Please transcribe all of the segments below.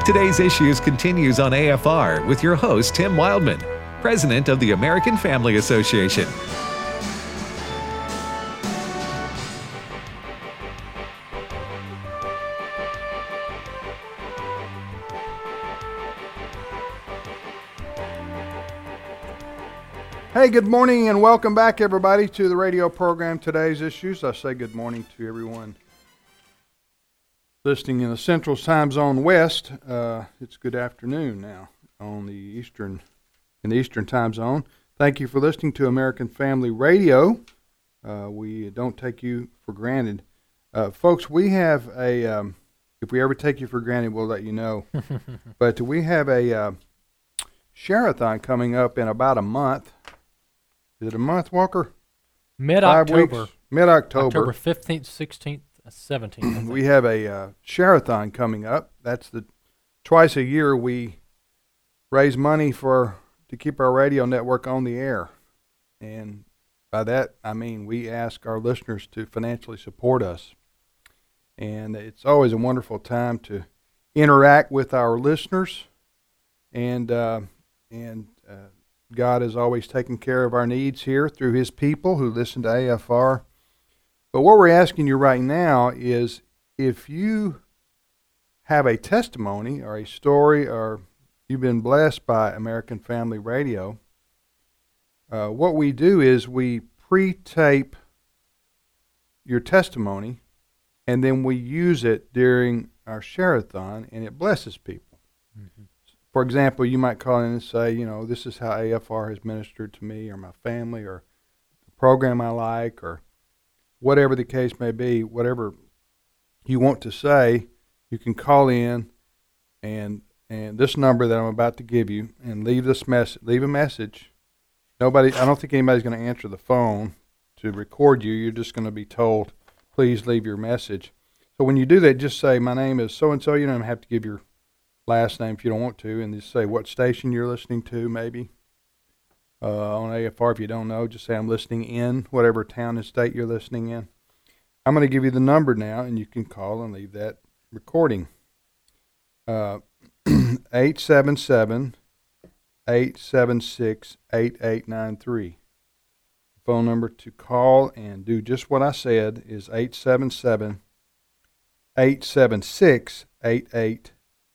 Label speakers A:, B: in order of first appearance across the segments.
A: Today's Issues continues on AFR with your host, Tim Wildman, President of the American Family Association.
B: Hey, good morning and welcome back, everybody, to the radio program Today's Issues. I say good morning to everyone listening in the Central Time Zone West. It's good afternoon now in the Eastern Time Zone. Thank you for listening to American Family Radio. We don't take you for granted. Folks, we have if we ever take you for granted, we'll let you know. But we have a share-a-thon coming up in about a month. Is it a month, Walker?
C: Mid-October.
B: Mid-October.
C: October 15th, 16th, 17th.
B: We have a share-a-thon coming up. That's twice a year we raise money to keep our radio network on the air. And by that, I mean we ask our listeners to financially support us. And it's always a wonderful time to interact with our listeners. And God is always taking care of our needs here through his people who listen to AFR. But what we're asking you right now is if you have a testimony or a story or you've been blessed by American Family Radio, what we do is we pre-tape your testimony and then we use it during our share-a-thon and it blesses people. Mm-hmm. For example, you might call in and say, this is how AFR has ministered to me or my family or the program I like or whatever the case may be, whatever you want to say, you can call in and this number that I'm about to give you and leave a message. I don't think anybody's going to answer the phone to record you. You're just going to be told, please leave your message. So when you do that, just say, my name is so-and-so. You don't have to give your last name if you don't want to, and just say what station you're listening to, maybe. On AFR, if you don't know, just say I'm listening in whatever town and state you're listening in. I'm going to give you the number now, and you can call and leave that recording. 877-876-8893. The phone number to call and do just what I said is 877-876-8893.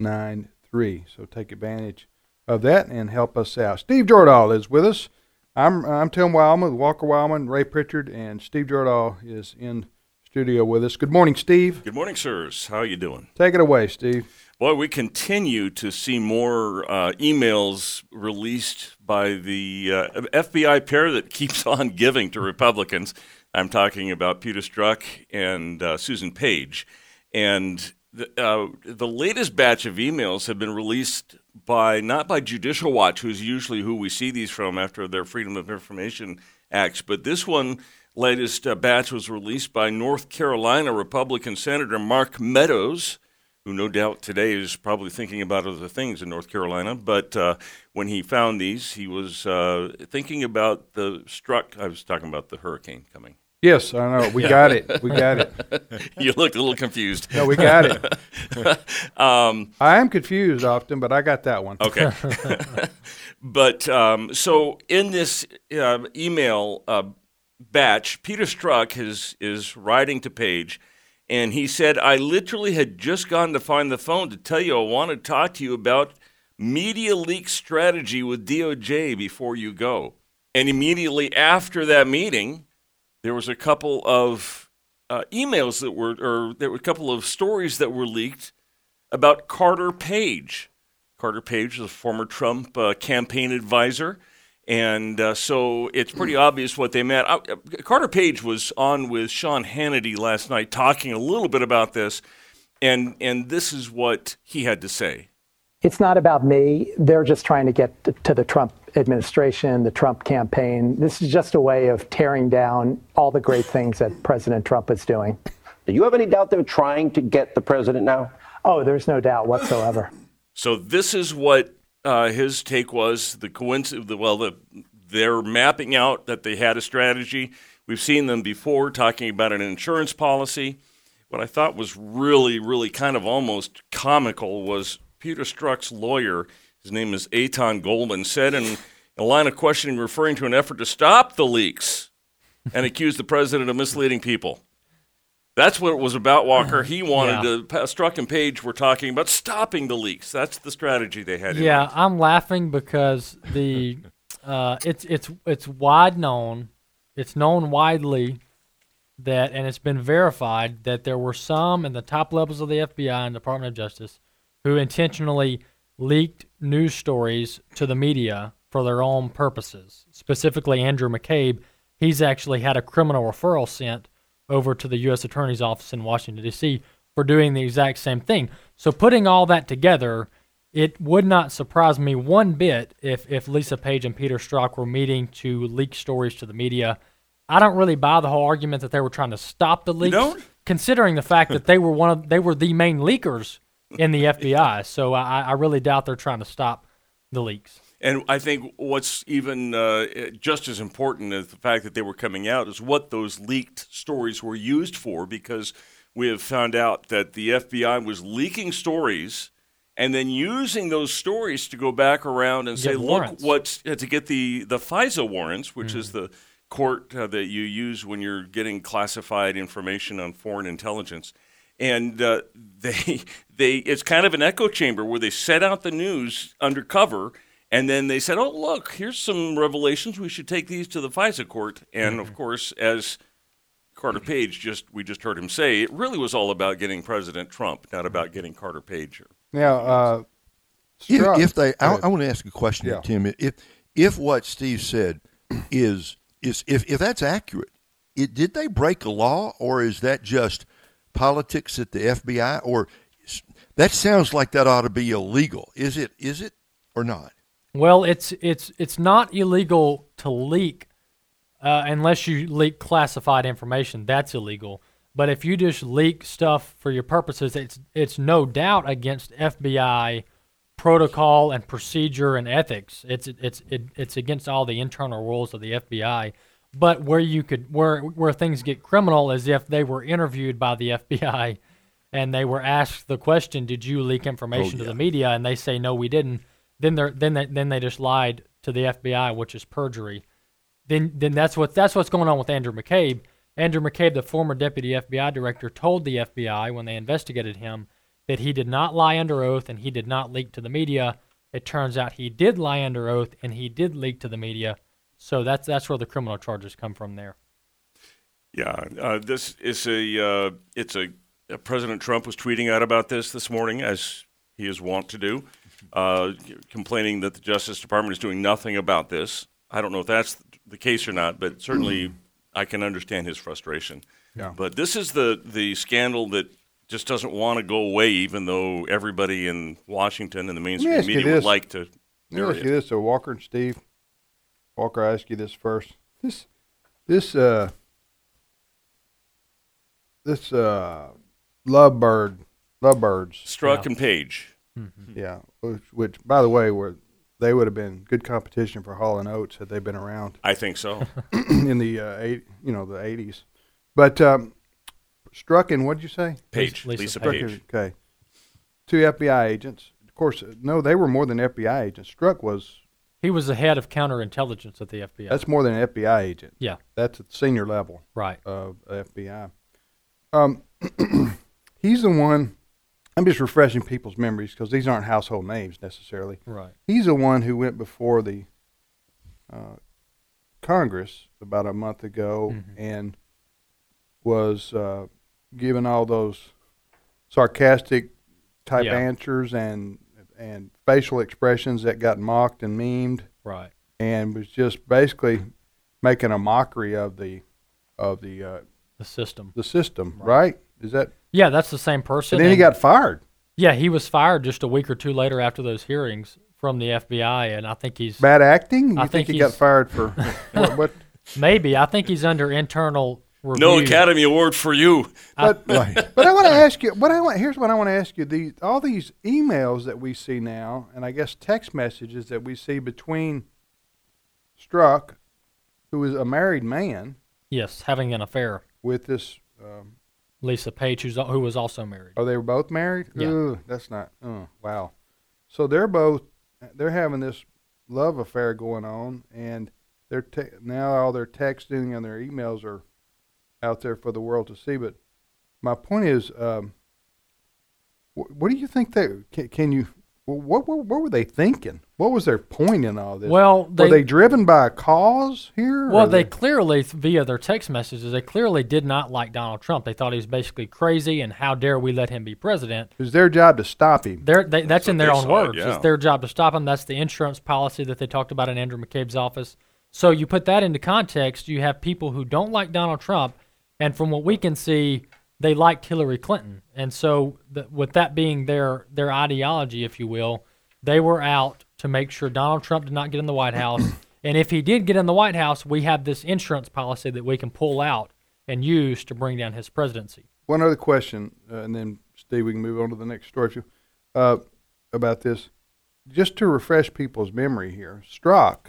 B: So take advantage of that and help us out. Steve Jordahl is with us. I'm Tim Wildman with Walker Wildman, Ray Pritchard, and Steve Jordahl is in studio with us. Good morning, Steve.
D: Good morning, sirs. How are you doing?
B: Take it away, Steve.
D: Boy, we continue to see more emails released by the FBI pair that keeps on giving to Republicans. I'm talking about Peter Strzok and Susan Page. And the latest batch of emails have been released not by Judicial Watch, who's usually who we see these from after their Freedom of Information Acts, but this latest batch was released by North Carolina Republican Senator Mark Meadows, who no doubt today is probably thinking about other things in North Carolina, but when he found these, he was thinking about I was talking about the hurricane coming.
B: Yes, I know. We got it.
D: You looked a little confused.
B: No, we got it. I am confused often, but I got that one.
D: Okay. But so in this email batch, Peter Strzok is writing to Page, and he said, I literally had just gone to find the phone to tell you I want to talk to you about media leak strategy with DOJ before you go. And immediately after that meeting, there was a couple of emails there were a couple of stories that were leaked about Carter Page. Carter Page is a former Trump campaign advisor, and so it's pretty obvious what they meant. Carter Page was on with Sean Hannity last night talking a little bit about this, and this is what he had to say.
E: It's not about me. They're just trying to get to the Trump administration, the Trump campaign. This is just a way of tearing down all the great things that President Trump is doing.
F: Do you have any doubt they're trying to get the president now?
E: Oh, there's no doubt whatsoever.
D: So this is what his take was. They're mapping out that they had a strategy. We've seen them before talking about an insurance policy. What I thought was really, really kind of almost comical was Peter Strzok's lawyer, his name is Eitan Goldman, said in a line of questioning referring to an effort to stop the leaks and accused the president of misleading people. That's what it was about, Walker. He wanted to. Strzok and Page were talking about stopping the leaks. That's the strategy they had.
C: Yeah, I'm laughing because the it's wide known, it's known widely that, and it's been verified that there were some in the top levels of the FBI and Department of Justice who intentionally leaked news stories to the media for their own purposes. Specifically, Andrew McCabe, he's actually had a criminal referral sent over to the U.S. Attorney's Office in Washington, D.C. for doing the exact same thing. So putting all that together, it would not surprise me one bit if Lisa Page and Peter Strzok were meeting to leak stories to the media. I don't really buy the whole argument that they were trying to stop the leaks, considering the fact that they were the main leakers in the FBI. So I really doubt they're trying to stop the leaks.
D: And I think what's even just as important as the fact that they were coming out is what those leaked stories were used for, because we have found out that the FBI was leaking stories and then using those stories to go back around and say, look, to get the FISA warrants, which is the court that you use when you're getting classified information on foreign intelligence. And it's kind of an echo chamber where they set out the news undercover. And then they said, oh, look, here's some revelations. We should take these to the FISA court. And, of course, as Carter Page, we just heard him say, it really was all about getting President Trump, not about getting Carter Page.
B: Now,
G: I want to ask a question, Tim. If what Steve said is if that's accurate, did they break a law, or is that just politics at the FBI? Or that sounds like that ought to be illegal. Is it or not?
C: Well, it's not illegal to leak unless you leak classified information. That's illegal. But if you just leak stuff for your purposes, it's no doubt against FBI protocol and procedure and ethics. It's against all the internal rules of the FBI. But where things get criminal is if they were interviewed by the FBI and they were asked the question, "Did you leak information to the media?" and they say, "No, we didn't." Then they just lied to the FBI, which is perjury. Then that's what's going on with Andrew McCabe. Andrew McCabe, the former deputy FBI director, told the FBI when they investigated him that he did not lie under oath and he did not leak to the media. It turns out he did lie under oath and he did leak to the media. So that's where the criminal charges come from there.
D: Yeah, this is President Trump was tweeting out about this morning, as he is wont to do. Complaining that the Justice Department is doing nothing about this. I don't know if that's the case or not, but certainly I can understand his frustration. Yeah. But this is the scandal that just doesn't want to go away, even though everybody in Washington and the mainstream media would like to.
B: Let me ask you this, so Walker and Steve. Walker, I ask you this first. This lovebirds.
D: Strzok and Page.
B: Mm-hmm. Yeah, which by the way, they would have been good competition for Hall and Oates had they been around.
D: I think so.
B: In the the 80s, but Strzok and what did you say?
D: Page, Lisa Page.
B: Okay, 2 FBI agents. Of course, no, they were more than FBI agents. Strzok was.
C: He was the head of counterintelligence at the FBI.
B: That's more than an FBI agent.
C: Yeah,
B: that's at the senior level.
C: Right.
B: Of FBI. He's the one. I'm just refreshing people's memories because these aren't household names necessarily.
C: Right.
B: He's the one who went before the Congress about a month ago and was given all those sarcastic type answers and facial expressions that got mocked and memed.
C: Right.
B: And was just basically making a mockery of the
C: system.
B: The system, right? Is that?
C: Yeah, that's the same person.
B: And then he got fired.
C: Yeah, he was fired just a week or two later after those hearings from the FBI, and I think he's
B: bad acting. You think he got fired for what?
C: Maybe. I think he's under internal review.
D: No Academy Award for you.
B: But I want to ask you. Here's what I want to ask you. All these emails that we see now, and I guess text messages that we see between Strzok, who is a married man,
C: yes, having an affair
B: with this.
C: Lisa Page, who was also married.
B: Oh, they were both married?
C: Yeah.
B: Ooh, that's not. Oh, wow. So they're having this love affair going on, and now all their texting and their emails are out there for the world to see. But my point is, what do you think what were they thinking? What was their point in all this?
C: Well,
B: were they driven by a cause here?
C: Well, they clearly, via their text messages, they clearly did not like Donald Trump. They thought he was basically crazy, and how dare we let him be president?
B: It was their job to stop him.
C: That's in their own words.
D: Yeah.
C: It's their job to stop him. That's the insurance policy that they talked about in Andrew McCabe's office. So you put that into context, you have people who don't like Donald Trump, and from what we can see, they liked Hillary Clinton. And so with that being their ideology, if you will, they were out to make sure Donald Trump did not get in the White House. And if he did get in the White House, we have this insurance policy that we can pull out and use to bring down his presidency.
B: One other question, and then, Steve, we can move on to the next story about this. Just to refresh people's memory here, Strzok,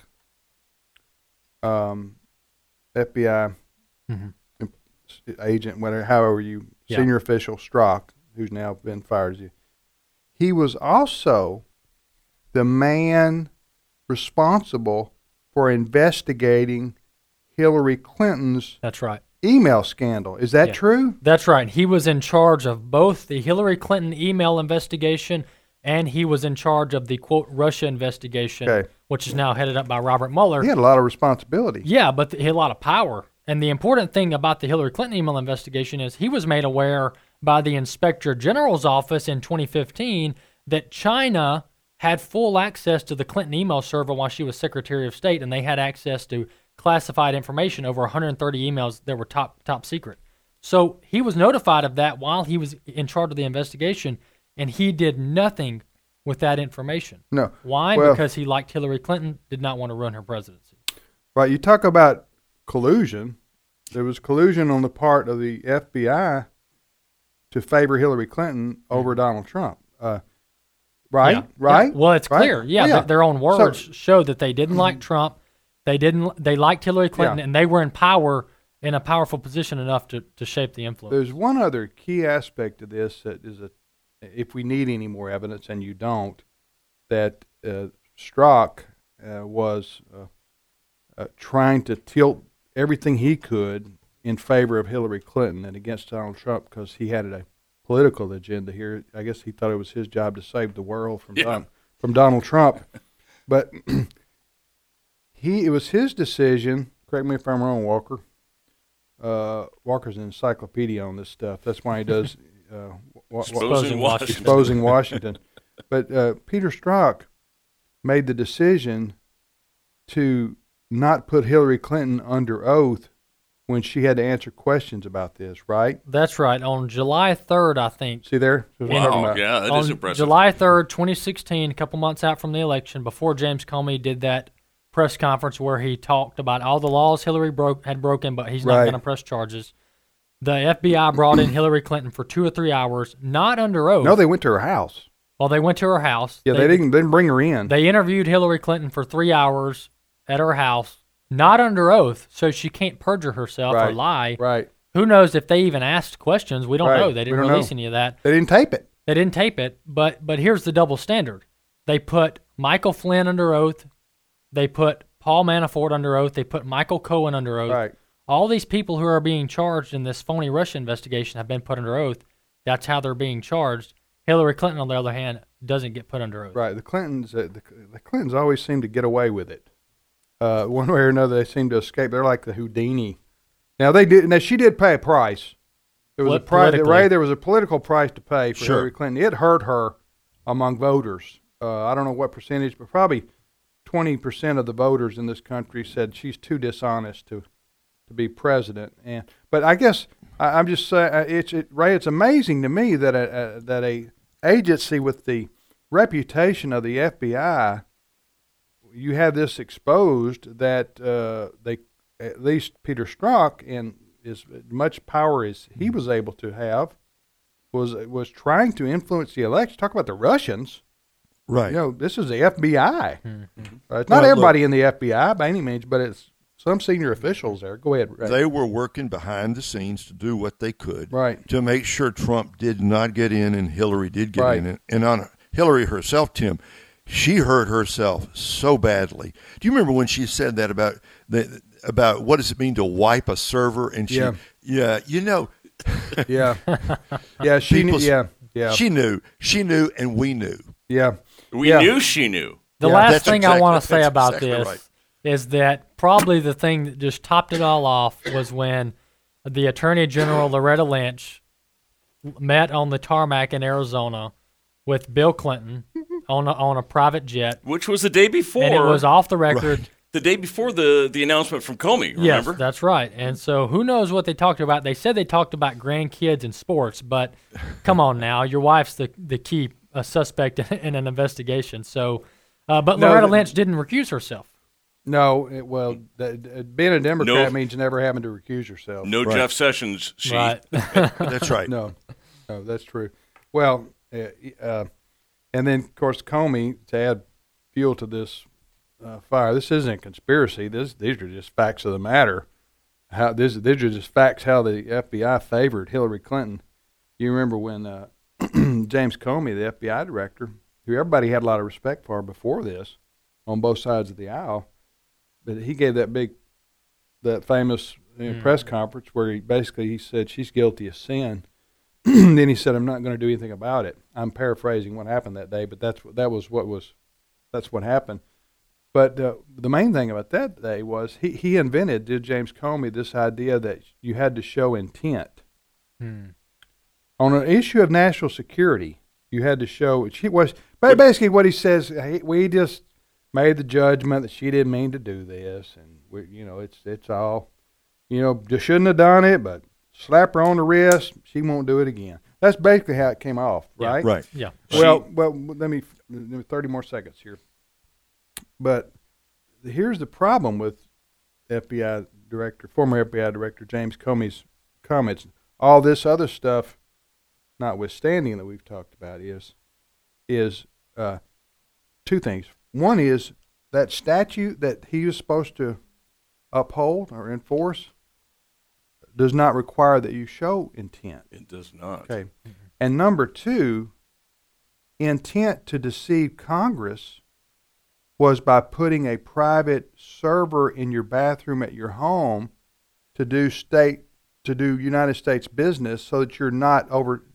B: FBI agent, whatever, however you, senior official Strzok, who's now been fired, he was also the man responsible for investigating Hillary Clinton's email scandal. Is that true?
C: That's right. He was in charge of both the Hillary Clinton email investigation and he was in charge of the, quote, Russia investigation, which is now headed up by Robert Mueller.
B: He had a lot of responsibility.
C: Yeah, but he had a lot of power. And the important thing about the Hillary Clinton email investigation is he was made aware by the Inspector General's office in 2015 that China had full access to the Clinton email server while she was Secretary of State, and they had access to classified information, over 130 emails that were top secret. So he was notified of that while he was in charge of the investigation, and he did nothing with that information.
B: No.
C: Why? Because he liked Hillary Clinton, did not want to run her presidency.
B: Right. You talk about collusion. There was collusion on the part of the FBI to favor Hillary Clinton over Donald Trump. Right?
C: Yeah.
B: Right?
C: Yeah. Well, it's clear. Yeah, their own words show that they didn't like Trump. They liked Hillary Clinton, and they were in a powerful position enough to shape the influence.
B: There's one other key aspect of this that is if we need any more evidence, and you don't, that Strzok was trying to tilt everything he could in favor of Hillary Clinton and against Donald Trump because he had a political agenda here. I guess he thought it was his job to save the world from Donald Trump. But it was his decision, correct me if I'm wrong, Walker. Walker's an encyclopedia on this stuff. That's why he does Exposing Washington. But Peter Strzok made the decision to not put Hillary Clinton under oath when she had to answer questions about this, right?
C: That's right. On July 3rd, I think.
B: See there?
D: Wow, yeah, that is impressive.
C: July 3rd, 2016, a couple months out from the election, before James Comey did that press conference where he talked about all the laws Hillary had broken, but he's not going to press charges. The FBI brought in Hillary Clinton for 2 or 3 hours, not under oath.
B: No, they went to her house.
C: Well, they went to her house.
B: Yeah, they didn't bring her in.
C: They interviewed Hillary Clinton for 3 hours at her house, not under oath, so she can't perjure herself or lie.
B: Right.
C: Who knows if they even asked questions? We don't know. They didn't release any of that.
B: They didn't tape it.
C: They didn't tape it, but here's the double standard. They put Michael Flynn under oath. They put Paul Manafort under oath. They put Michael Cohen under oath.
B: Right.
C: All these people who are being charged in this phony Russia investigation have been put under oath. That's how they're being charged. Hillary Clinton, on the other hand, doesn't get put under oath.
B: Right. The Clintons always seem to get away with it. One way or another, they seem to escape. They're like the Houdini. Now they did. Now she did pay a price. There was a price. Ray, there was a political price to pay for Hillary Clinton. It hurt her among voters. I don't know what percentage, but probably 20% of the voters in this country said she's too dishonest to be president. But I guess I'm just saying, Ray, it's amazing to me that a agency with the reputation of the FBI, you have this exposed that they, at least Peter Strzok, and as much power as he was able to have, was trying to influence the election. Talk about the Russians.
G: Right.
B: You know, this is the FBI. Mm-hmm. It's not everybody in the FBI by any means, but it's some senior officials there. Go ahead, Ray.
G: They were working behind the scenes to do what they could
B: to
G: make sure Trump did not get in and Hillary did get in. And Hillary herself, Tim, she hurt herself so badly. Do you remember when she said that about what does it mean to wipe a server? And she,
B: yeah, she knew,
G: and we knew.
B: Yeah,
D: we knew she knew.
C: The last thing I want to say about this is that probably the thing that just topped it all off was when the Attorney General Loretta Lynch met on the tarmac in Arizona with Bill Clinton on a private jet,
D: which was the day before,
C: and it was off the record.
G: Right.
D: The day before the announcement from Comey, remember?
C: Yes, that's right. And so who knows what they talked about. They said they talked about grandkids and sports, but come on now. Your wife's the key suspect in an investigation. So, but Loretta Lynch didn't recuse herself.
B: No, being a Democrat means never having to recuse yourself.
D: No Jeff Sessions.
C: Right.
G: That's right.
B: No, that's true. Well, and then, of course, Comey, to add fuel to this fire, this isn't a conspiracy. These are just facts of the matter. These are just facts how the FBI favored Hillary Clinton. You remember when James Comey, the FBI director, who everybody had a lot of respect for before this, on both sides of the aisle, but he gave that famous press conference where he said she's guilty of sin. Then he said, "I'm not going to do anything about it." I'm paraphrasing what happened that day, but that's what happened. But the main thing about that day was he invented, James Comey, this idea that you had to show intent. On an issue of national security, you had to show. Basically what he says. We just made the judgment that she didn't mean to do this, and it's all, just shouldn't have done it, but slap her on the wrist, she won't do it again. That's basically how it came off, right?
G: Yeah, right.
C: Yeah.
B: Well, let me 30 more seconds here. But here's the problem with former FBI Director James Comey's comments. All this other stuff, notwithstanding that we've talked about, is two things. One is that statute that he was supposed to uphold or enforce does not require that you show intent.
D: It does not.
B: Okay. Mm-hmm. And number two, intent to deceive Congress was by putting a private server in your bathroom at your home to do United States business, so that you're not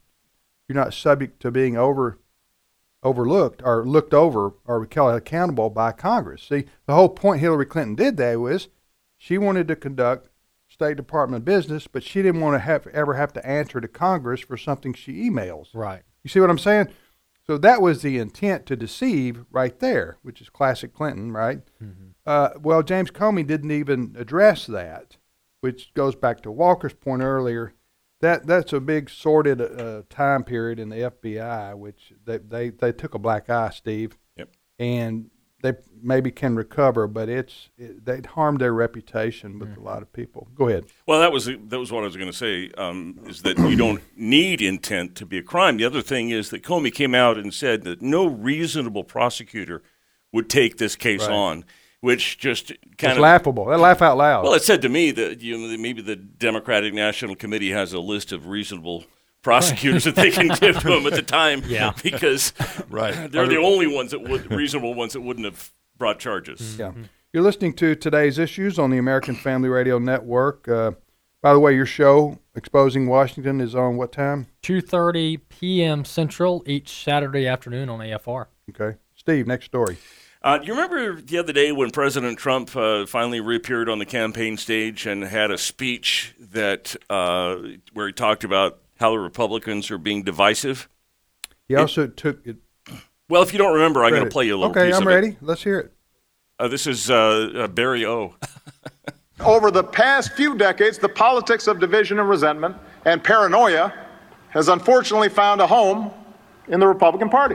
B: subject to being overlooked or looked over, or we call it accountable by Congress. See, the whole point Hillary Clinton did that was she wanted to conduct State Department business, but she didn't want to ever have to answer to Congress for something she emails.
C: Right.
B: You see what I'm saying? So that was the intent to deceive right there, which is classic Clinton, right? Mm-hmm. Well, James Comey didn't even address that, which goes back to Walker's point earlier. That's a big sordid time period in the FBI, which they took a black eye, Steve.
D: Yep. And
B: they maybe can recover, but they harmed their reputation with a lot of people. Go ahead.
D: Well, that was what I was going to say, is that you don't need intent to be a crime. The other thing is that Comey came out and said that no reasonable prosecutor would take this case on, which just kind of
B: laughable. They laugh out loud.
D: Well, it said to me that maybe the Democratic National Committee has a list of reasonable prosecutors that they can give to him at the time, because they're the only reasonable ones that wouldn't have brought charges.
B: Yeah. You're listening to Today's Issues on the American Family Radio Network. By the way, your show, Exposing Washington, is on what time?
C: 2:30 p.m. Central each Saturday afternoon on AFR.
B: Okay. Steve, next story.
D: You remember the other day when President Trump finally reappeared on the campaign stage and had a speech that where he talked about how the Republicans are being divisive?
B: He also took it.
D: Well, if you don't remember, I'm going to play you a little piece of it.
B: Okay, I'm ready. Let's hear it.
D: This is Barry O.
H: Over the past few decades, the politics of division and resentment and paranoia has unfortunately found a home in the Republican Party.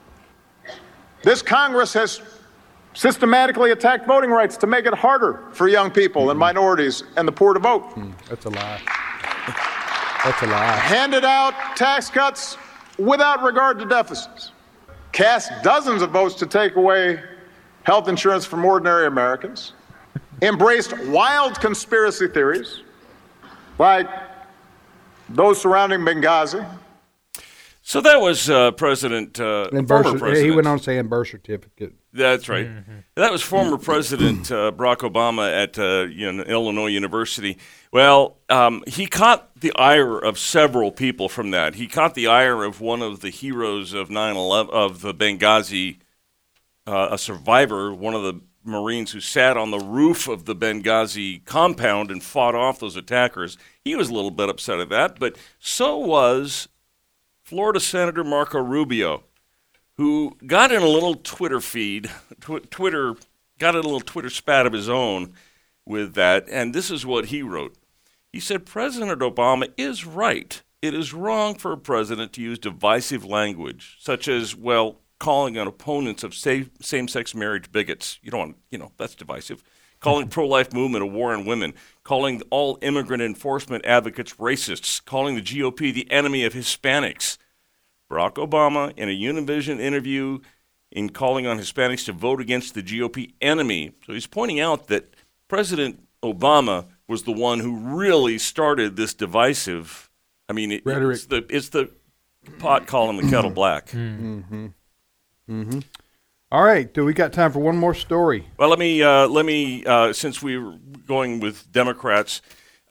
H: This Congress has systematically attacked voting rights to make it harder for young people and minorities and the poor to vote.
B: That's a lie. That's a lie.
H: Handed out tax cuts without regard to deficits. Cast dozens of votes to take away health insurance from ordinary Americans. Embraced wild conspiracy theories like those surrounding Benghazi.
D: So that was President former President.
B: He went on saying birth certificate.
D: That's right. Mm-hmm. That was former President Barack Obama at Illinois University. Well, he caught the ire of several people from that. He caught the ire of one of the heroes of 9/11 of the Benghazi, a survivor, one of the Marines who sat on the roof of the Benghazi compound and fought off those attackers. He was a little bit upset at that, but so was Florida Senator Marco Rubio, who got in a little Twitter feed, got in a little Twitter spat of his own with that, and this is what he wrote. He said, President Obama is right. It is wrong for a president to use divisive language, such as, calling on opponents of same-sex marriage bigots. You don't want, that's divisive. Calling pro-life movement a war on women, calling all immigrant enforcement advocates racists, calling the GOP the enemy of Hispanics. Barack Obama, in a Univision interview, in calling on Hispanics to vote against the GOP enemy. So he's pointing out that President Obama was the one who really started this divisive,
B: rhetoric.
D: It's the pot calling the kettle black.
B: Mm-hmm. Mm-hmm. All right, do we got time for one more story?
D: Well, let me since we were going with Democrats,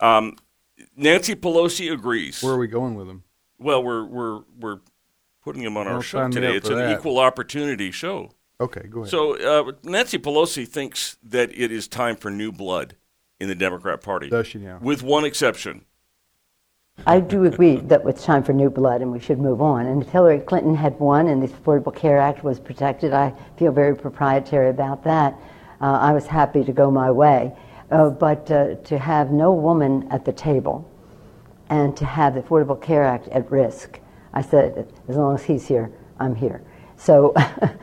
D: Nancy Pelosi agrees.
B: Where are we going with them?
D: Well, we're putting them on our show today. It's an equal opportunity show.
B: Okay, go ahead.
D: So Nancy Pelosi thinks that it is time for new blood in the Democrat Party.
B: Does she now?
D: With one exception.
I: I do agree that it's time for new blood and we should move on. And if Hillary Clinton had won and the Affordable Care Act was protected, I feel very proprietary about that. I was happy to go my way. But to have no woman at the table and to have the Affordable Care Act at risk, I said, as long as he's here, I'm here. So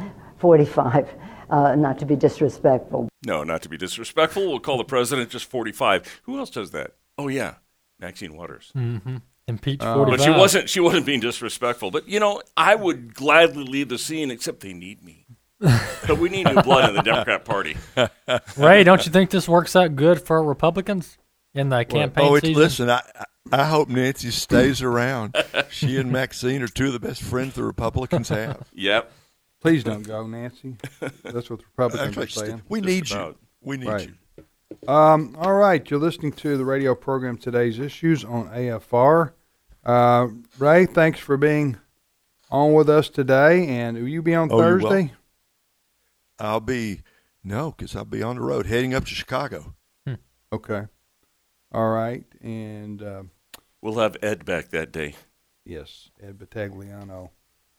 I: 45, not to be disrespectful.
D: No, not to be disrespectful. We'll call the president just 45. Who else does that? Oh, yeah. Maxine Waters.
C: Mm-hmm. Impeach 45.
D: But she wasn't being disrespectful. But, I would gladly leave the scene, except they need me. But we need new blood in the Democrat Party.
C: Ray, don't you think this works out good for Republicans in the campaign season?
G: Listen, I hope Nancy stays around. She and Maxine are two of the best friends the Republicans have.
D: Yep.
B: Please don't go, Nancy. That's what the Republicans are saying.
G: We need you. We need you.
B: All right, you're listening to the radio program Today's Issues on AFR. Ray, thanks for being on with us today. And will you be on Thursday?
G: I'll be because I'll be on the road heading up to Chicago.
B: Okay. All right, and
D: we'll have Ed back that day.
B: Yes, Ed Battagliano.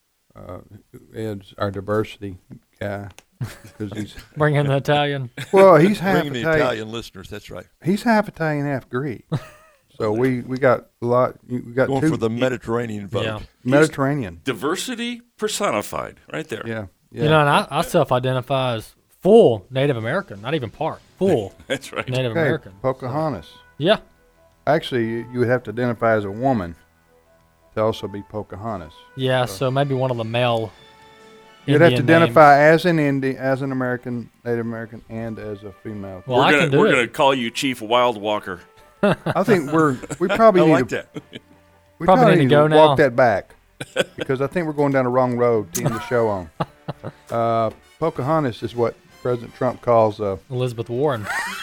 B: Ed's our diversity guy. Because he's
C: bringing the Italian.
B: Well, he's half
G: bringing
B: Italian.
G: The Italian listeners. That's right.
B: He's half Italian, half Greek. So we got a lot. We got
G: going
B: two
G: for the Mediterranean vote.
B: Yeah. Mediterranean
D: diversity personified, right there.
B: Yeah.
C: And I self-identify as full Native American, not even part. Full.
D: That's right.
C: Native American.
B: Pocahontas.
C: Yeah.
B: Actually, you would have to identify as a woman to also be Pocahontas.
C: Yeah. So maybe one of the male.
B: You'd have to identify as an American, Native American, and as a female.
C: Well,
D: we're going to call you Chief Wild Walker.
B: I think we probably need to. We
C: probably need to go now.
B: Walk that back because I think we're going down the wrong road to end the show on. Pocahontas is what President Trump calls
C: Elizabeth Warren.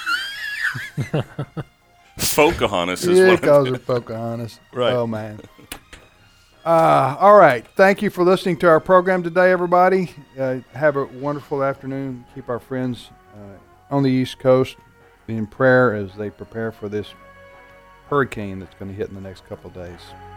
D: Pocahontas is
B: what
D: he
B: calls her Pocahontas.
G: Right.
B: Oh man. All right. Thank you for listening to our program today, everybody. Have a wonderful afternoon. Keep our friends on the East Coast in prayer as they prepare for this hurricane that's going to hit in the next couple of days.